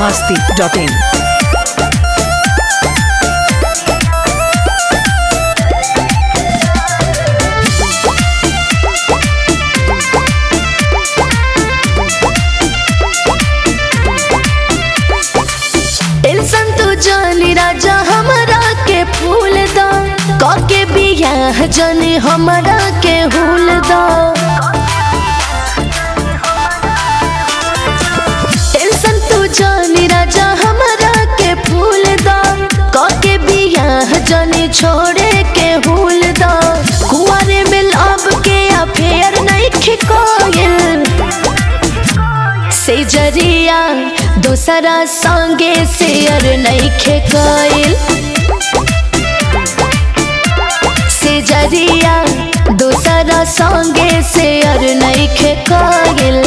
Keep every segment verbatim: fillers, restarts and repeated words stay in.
masti dot in. जानी राजा हमरा के फूल दा काके बियाह जानी हमरा के हुल दा टेंशन तू जानी राजा हमरा के फूल दा काके बियाह जानी छोड़े के हुल दा कुआरे में लब के अफेयर नहीं खिकोयल से जरिया दूसरा संगे शेयर नहीं खेकाइल से जरिया दूसरा संगे शेयर नहीं खेकाइल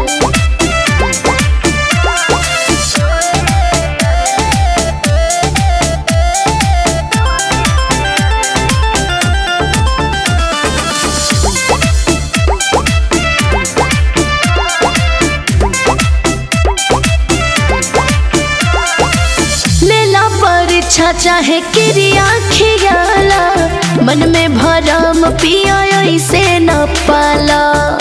अच्छा चाहे क्रिया खियाला मन में भरम पिया ऐसे न पाला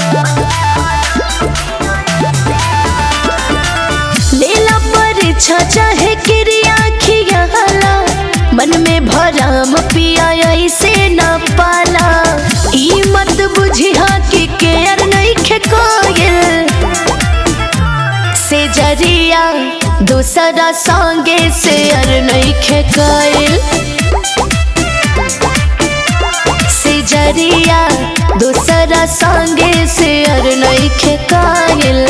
लेला परीक्षा चाहे क्रिया खियाला मन में भरम पिया ऐसे न पाला ई मत बुझिया कि केयर नहीं खेकोयल से जरिया दूसरा संगे शेयर नहीं खेकाइल से जरिया दूसरा संगे शेयर नहीं खेकाइल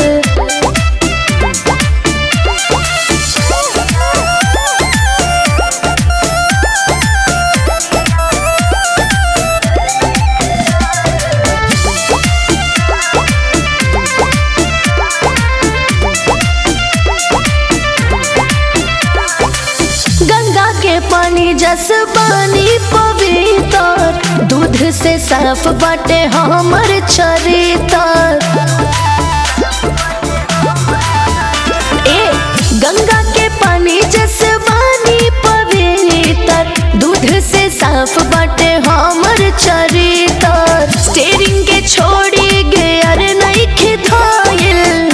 पानी जस पानी पवित्र दूध से साफ बाटे हमर चरित्र ए गंगा के पानी जस पानी पवित्र दूध से साफ बाटे हमर चरित्र स्टीयरिंग के छोड़ी गियर नहीं खिधाइल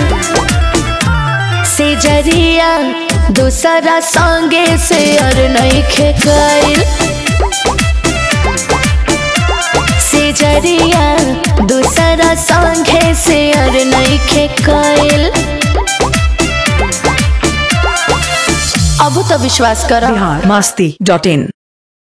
से जरिया दूसरा संगे शेयर नहीं खेकाइल से जरिया दूसरा संगे शेयर नहीं खेकाइल अब तो विश्वास करो बिहार masti dot in.